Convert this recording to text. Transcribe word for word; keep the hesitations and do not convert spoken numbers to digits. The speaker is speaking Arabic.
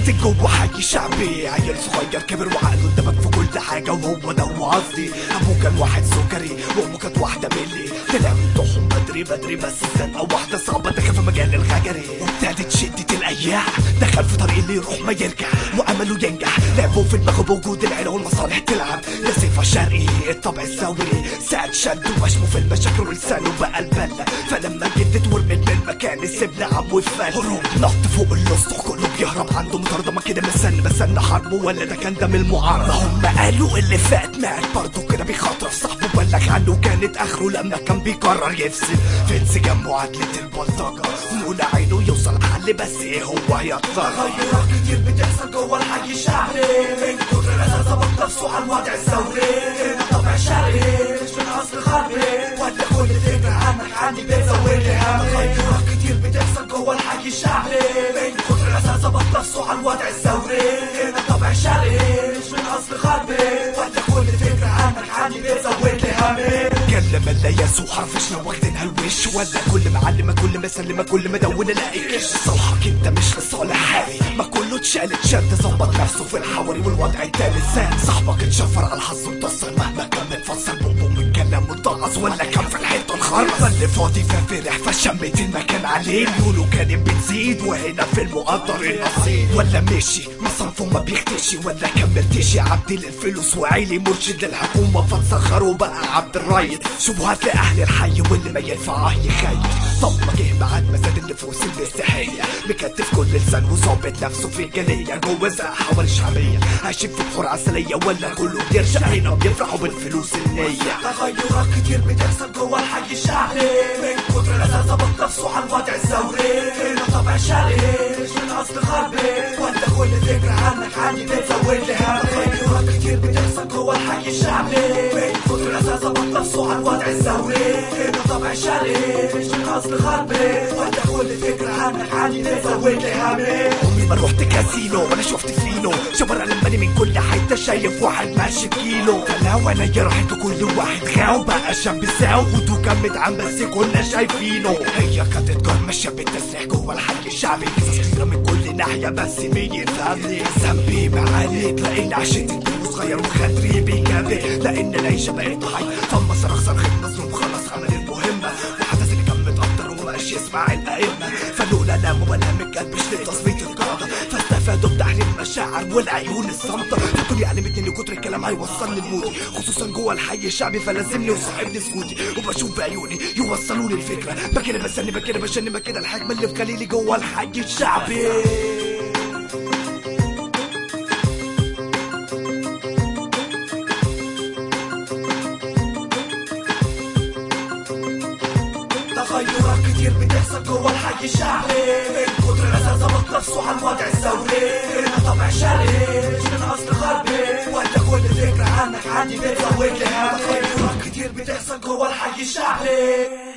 ساكتين جوه حي شعبي، عيل صغير كبر وعقله اندمج في كل حاجه، وهو ده هو قصدي. ابوه كان واحد سكري وامه كانت واحده ملي، طلع من طحن بدري بدري بس الزنقه واحده صعبه، دخل في مجال الغجري وابتدت شده الايام، دخل في طريق اللي يروح ما يرجع وامله ينجح. لعبوا في دماغه بوجود العيله والمصالح تلعب، ده سيف الشرقي الطبع الثوري ساعد شد وشمه في المشاكل ولسانه بقى البله. فلما جدت ورمت من مكان السبل عم وفل هروب نط فوق الاسطح، كله بيهرب عنده مطاردة كده مستني بستنى حربه، ولا ده كان دم المعارضة. هم قالوا اللي فات مات برضه كده بيخاطر في صاحبه، بلغ عنه كانت اخره لما كان بيقرر يفصل في انسجام معادلة البلطجة، ومولى عينه يوصل حل بس ايه هو هيضطر. تغيرات كتير بتحصل جوه الحي الشعبي، من كتر الاسى ظبط نفسه على الوضع الثوري. طبع شرقي مش من اصل غربي، ولا كل فكرة عنك عني بتزود لي همي. تغيرات كتير بتحصل جوه الحي الشعبي، من كتر الاسى ظبط نفسه على الوضع الثوري. طبع شرقي مش من اصل غربي، ولا كل فكرة عنك عني بتزود لي همي. كلم اللياس وحرفشنا واخدينها الوش، ولا كل معلمة كل ما سلمة كل ما دون الاقيك صالحك انت مش لصالح حالي، ما كله اتشالت شد ظبط نفسه في الحوري والوضع التاني سان. صاحبك اتشفر على الحظ وانتصر مهما كان متفسر، بوبو من كلام متضعص ولا كان في الحيط الخرص. اللي فاضي ففرح فشمت المكان عليه، ميوله كانت بتزيد وهنا في المقدر النصيب. ولا مشي مصرفه ما بيختشي، ولا كملتش يا عبد للفلوس وعيلي مرشد للحكومة فتسخروا بقى عبد الريد. شبهات لأهل الحي واللي ما ينفعه يخيل، طب ما جه بعد ما زاد النفوس الاستحية، مكتف كل لسان وظابط نفسه في جالية جوه زق حوالي شعبية، عايشين في بحور عسلية ولا كله بيرجع هنا بيفرحوا بالفلوس النية. تغيرات كتير بتحصل جوه الحي الشعبي، من كتر الاسى ظبط نفسه على الوضع الثوري. طبع شرقي مش من اصل غربي، ولا كل فكرة عنك عني بتزود لي همي. تغيرات كتير بتحصل جوه الحي الشعبي، من كتر الاسى ظبط نفسه على الوضع الثوري. طبع شرقي مش من اصل غربي، ولا كل فكرة عنك عني بتزود لي همي. عمري ما روحت كاسينو ولا شفت فينو، شبر لماني من كل حته شايف واحد ماشي بكيلو. فلو انا راحت كل واحد غاو بقى شاب ساو، ودو كان مدعم بس كنا شايفينه. هي كانت تجار ماشيه بالتسريح جوه الحي الشعبي، قصص كتيره من كل ناحيه بس مين يفهمني. ذنبي معاليك لان عشت الدنيا صغير وخاطري بيجابي، لان العيشه بقت حي فما صرخ صرخة مظلوم خلص عمل المهمه، وحدث اللي كان متقدر ومبقاش يسمع الائمه. فلولا لا مبالاه من قلب مش لتصفيه القاده، فاستفادوا بتحرير المشاعر والعيون الصامته. الدنيا علمتني ان كتر الكلام هيوصلني لموتي، خصوصا جوه الحي الشعبي فلازمني وصاحبني سكوتي، وبشوف بعيوني يوصلوني الفكره. بكده بستني بكده بشني بكده الحكمه اللي في خليلي جوه الحي الشعبي. تغيرات كتير بتحصل جوه الحي الشعبي، من كتر الاسى ظبط نفسه على الوضع الثوري. طبع شرقي مش من اصل غربي، ولا كل فكرة عنك عني بتزود لي همي. تغيرات كتير بتحصل جوه الحي الشعبي.